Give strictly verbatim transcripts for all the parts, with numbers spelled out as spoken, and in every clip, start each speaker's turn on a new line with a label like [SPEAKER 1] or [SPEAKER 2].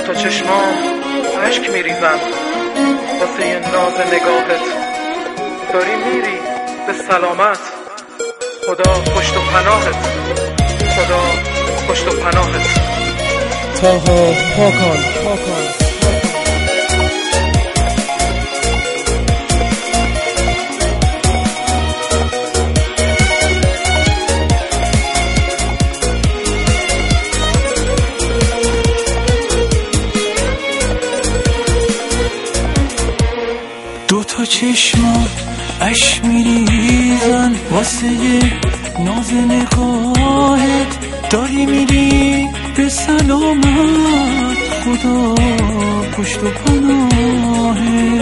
[SPEAKER 1] تا چشمام عشق میریزن واسه ناز نگاهت. داری میری به سلامت، خدا پشت و پناهت، خدا پشت و پناهت.
[SPEAKER 2] تاها پاکان پاکان
[SPEAKER 3] دو تا چشمات عشق میریزن واسه ناز نگاهت. داری میری به سلامت، خدا پشت و پناهت.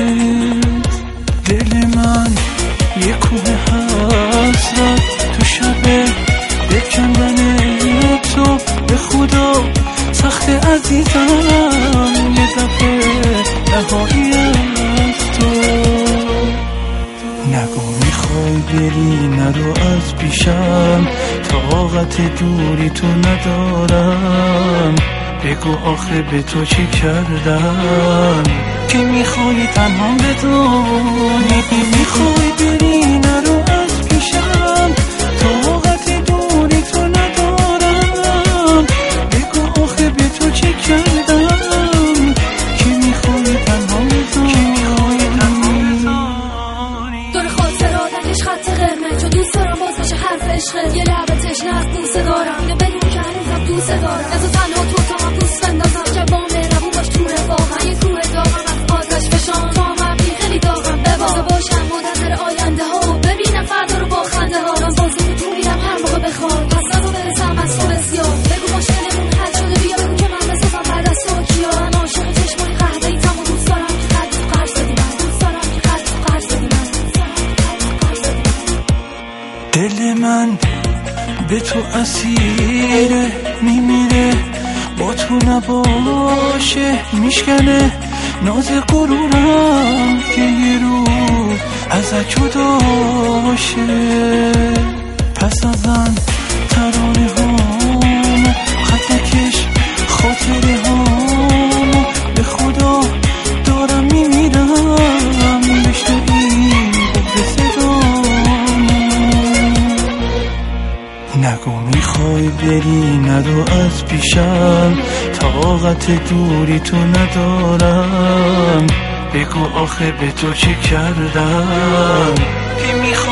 [SPEAKER 3] دل من یه کوه حسرت تو شب دل کندن تو، به خدا سخت عزیزم یه دفعه رهایی از تو. نگو میخوای بری نرو از پیشم، طاقت دوری تو ندارم. بگو آخه به تو چی کردم که میخوای تنها بدونی. میخوای بری نرو از پیشم، طاقت دوری تو ندارم. بگو آخه به تو چی کردم که میخوای تنها بدونی.
[SPEAKER 4] دور خاطراتش خط قرمز چون دوست دارم باز بشه حرف عشقه. یه لعبه تشنه از دوست دارم اینو بدون که هنوزم دوست دارم. از تنها تو تا من دوست بندازم جوام ربو باش تو رفاقم. یه کوه داغم از آتش فشان تا من بی خیلی داغم. ببازا باشم منتظر آینده ها و ببینم فردا رو با خنده ها. من بازی که تو میرم هر موقع بخوای پس نزا برسم از تو بسیار. بگو مشکلمون حل شده بیا بگو که من بسازم بعد از تو کیا. من عاشق چشمای قهوه‌ای تمام دوست دارم که قد تو قرض بدی من. دوست دارم که قد تو قرض بدی من.
[SPEAKER 3] دل من به تو اسیره میمیره، با تو نباشه میشکنه ناز غرورم که یه روز ازت جدا باشه. پس ازن ترانه هامو خط نکش خاطره هامو، به خدا دارم میمیرم بشنوی به صدامو. نگو میخوای بری نرو از پیشم، طاقت دوری تو ندارم. بگو آخه به تو چی کردم که میخوای